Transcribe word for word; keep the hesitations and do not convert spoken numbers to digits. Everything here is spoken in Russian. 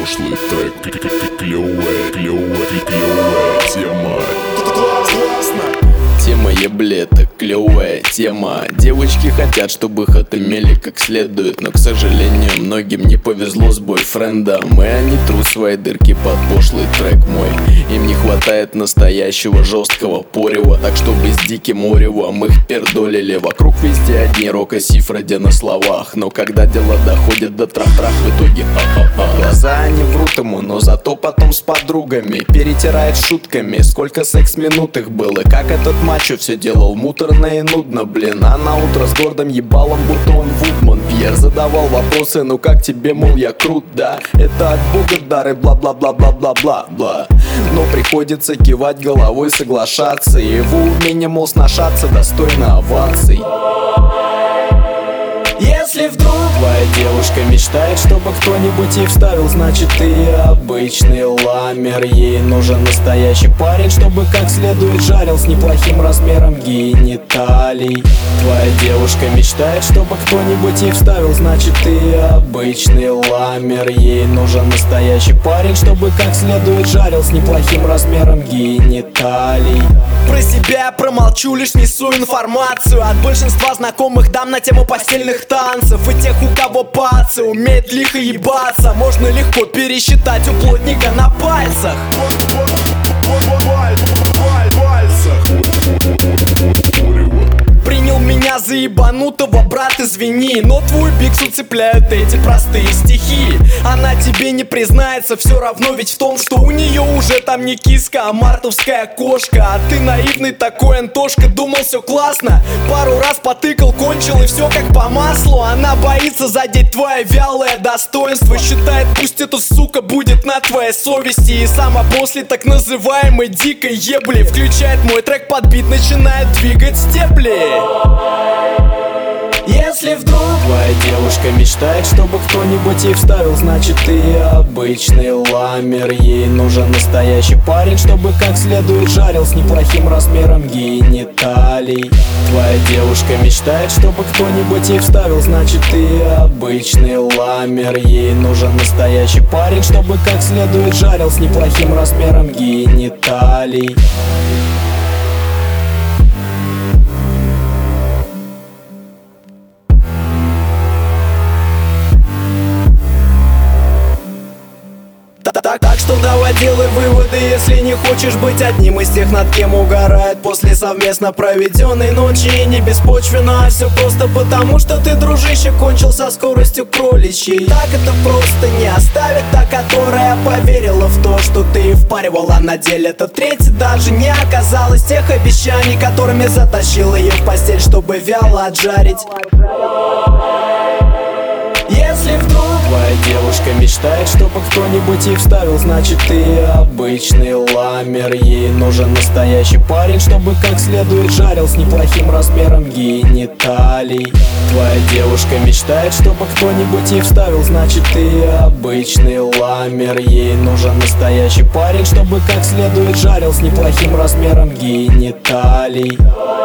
пошлый трек. Клевая, клевая, клевая тема. Тема ебле, это клевая тема. Девочки хотят, чтобы их отымели как следует, но, к сожалению, многим не повезло с бойфрендом, и они трут свои дырки под пошлый трек мой. Им не хватает настоящего жесткого порева, так чтобы с диким оревом их пердолили. Вокруг везде одни рока-сифради на словах, но когда дело доходит до трах-трах, в итоге ха-ха-ха. Глаза они врут ему, но зато потом с подругами перетирает шутками, сколько секс-минут их было, как этот мачо все делал муторно и нудно, блин. А на утро с гордым ебалом, будто он Вудман. Пьер задавал вопросы, ну как тебе, мол, я крут, да? Это от бога дар и бла-бла-бла-бла-бла-бла-бла. Но приходится кивать головой, соглашаться. Его умение, мол, сношаться достойно оваций. Если вдруг твоя девушка мечтает, чтобы кто-нибудь ей вставил, значит ты обычный ламер. Ей нужен настоящий парень, чтобы как следует жарил, с неплохим размером гениталий. Твоя девушка мечтает, чтобы кто-нибудь ей вставил, значит ты обычный ламер. Ей нужен настоящий парень, чтобы как следует жарил, с неплохим размером гениталий. Про себя я промолчу, лишь несу информацию от большинства знакомых дам на тему постельных танцев. И тех, у кого пацы умеет лихо ебаться, можно легко пересчитать у плотника на пальцах. Принял меня за ебанутого, брат, извини, но твой бикс уцепляют эти простые стихи. Она тебе не признается, все равно ведь в том, что у нее уже там не киска, а мартовская кошка. А ты наивный такой Антошка, думал все классно, пару раз потыкал, кончил и все как по маслу. Она боится задеть твое вялое достоинство, считает, пусть эта сука будет на твоей совести. И сама после так называемой дикой ебли включает мой трек под бит, начинает двигать стебли. Если вдруг твоя девушка мечтает, чтобы кто-нибудь ей вставил, значит ты обычный ламер. Ей нужен настоящий парень, чтобы как следует жарил, с неплохим размером гениталий. Твоя девушка мечтает, чтобы кто-нибудь ей вставил, значит ты обычный ламер. Ей нужен настоящий парень, чтобы как следует жарил, с неплохим размером гениталий. Так, так что давай делай выводы, если не хочешь быть одним из тех, над кем угорает после совместно проведенной ночи. И не беспочвенно, а все просто потому, что ты, дружище, кончил со скоростью кроличьей. Так это просто не оставит та, которая поверила в то, что ты впаривал, а на деле это третья даже не оказалось тех обещаний, которыми затащил ее в постель, чтобы вяло отжарить. Если вдруг твоя девушка мечтает, чтобы кто-нибудь ей вставил, значит ты обычный ламер. Ей нужен настоящий парень, чтобы как следует жарил, с неплохим размером гениталий. Твоя девушка мечтает, чтобы кто-нибудь ей вставил, значит ты обычный ламер. Ей нужен настоящий парень, чтобы как следует жарил, с неплохим размером гениталий.